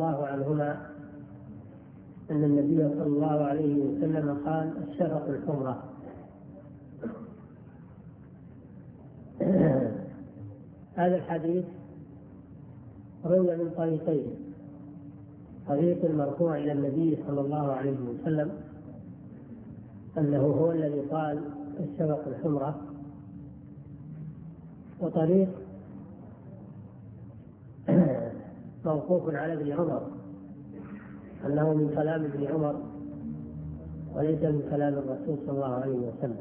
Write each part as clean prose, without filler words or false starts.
الله عنهما أن النبي صلى الله عليه وسلم قال: الشفق الحمرة. هذا الحديث روي من طريقين: طريق المرفوع إلى النبي صلى الله عليه وسلم أنه هو الذي قال الشفق الحمرة، وطريق موقوف على ابن عمر أنه من كلام ابن عمر وليس من كلام الرسول صلى الله عليه وسلم.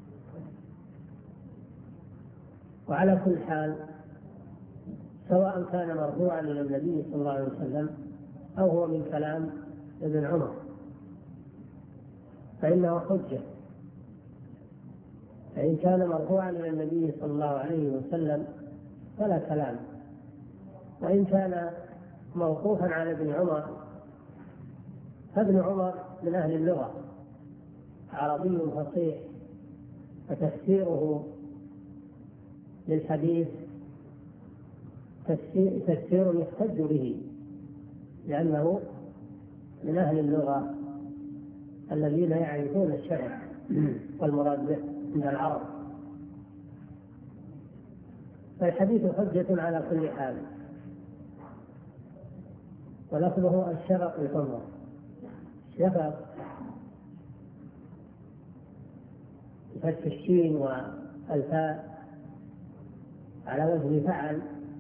وعلى كل حال، سواء كان مرفوعا إلى النبي صلى الله عليه وسلم أو هو من كلام ابن عمر فإنه حجة. فإن كان مرفوعا إلى النبي صلى الله عليه وسلم فلا كلام، وإن كان موقوفا على ابن عمر فابن عمر من أهل اللغة، عربي فصيح، فتفسيره للحديث تفسير يحتج به، لأنه من أهل اللغة الذين يعرفون الشرع والمراد به من العرب، فالحديث حجة على كل حال. ولفظه الشفق الحمرة. الشفق بفتح الشين والفاء على وزن فعل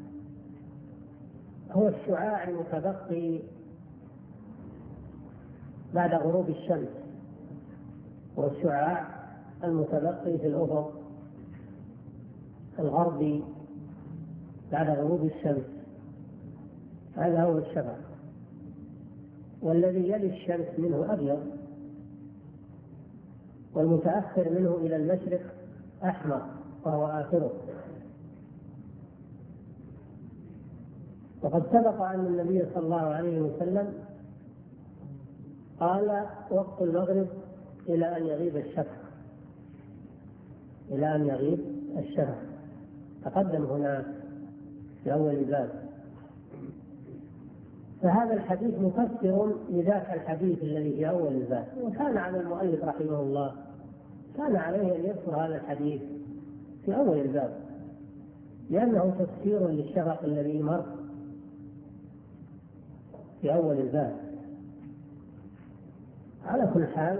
هو الشعاع المتبقي بعد غروب الشمس، والشعاع المتبقي في الأفق الغربي بعد غروب الشمس، هذا هو الشفق. والذي يلي الشمس منه أبيض، والمتأخر منه إلى المشرق أحمر وهو آخره. وقد سبق أن النبي صلى الله عليه وسلم قال: وقت المغرب إلى أن يغيب الشفق، إلى أن يغيب الشفق، تقدم هنا في أول الباب. فهذا الحديث مفسر لذاك الحديث الذي في أول الباب. وكان على المؤلف رحمه الله كان عليه أن يذكر هذا الحديث في أول الباب، لأنه تفسير للشفق الذي مر في أول الباب. على كل حال،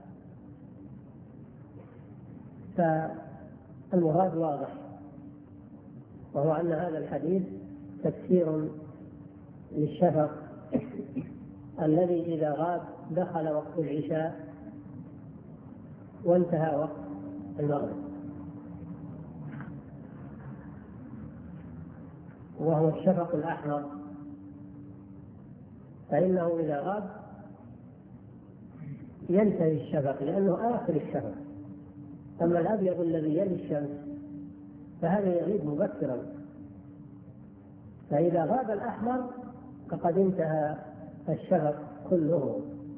فالمراد واضح، وهو أن هذا الحديث تفسير للشفق الذي إذا غاب دخل وقت العشاء وانتهى وقت المغرب، وهو الشفق الأحمر، فإنه إذا غاب ينتهي الشفق لأنه آخر الشفق. أما الأبيض الذي يلي الشمس فهذا يغيب مبكرا، فإذا غاب الأحمر فقد انتهى الشفق كله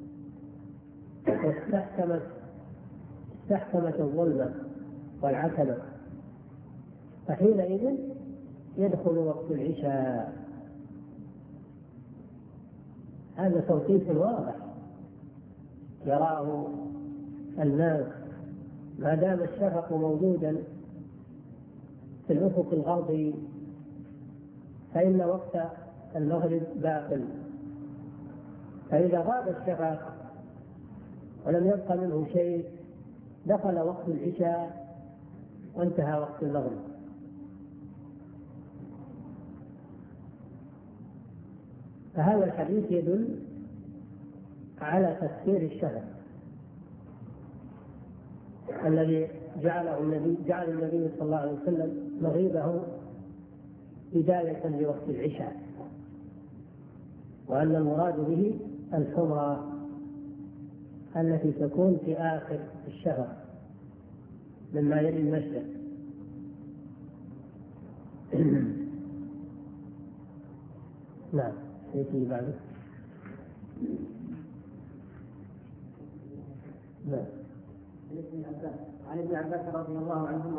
واستحكمت الظلمة والعتمة، فحينئذ يدخل وقت العشاء. هذا توقيت واضح يراه الناس ما دام الشفق موجودا في الأفق الغربي، فإن وقت المغرب باق. فإذا غاب الشفق ولم يبق منه شيء دخل وقت العشاء وانتهى وقت المغرب. فهذا الحديث يدل على تفسير الشفق الذي جعل النبي صلى الله عليه وسلم مغيبه بداية لوقت العشاء، وأن المراد به الحمرة التي تكون في آخر الشفق مما يلي المشرق. نعم، يأتي بعده. نعم. عن ابن عباس رضي الله عنهما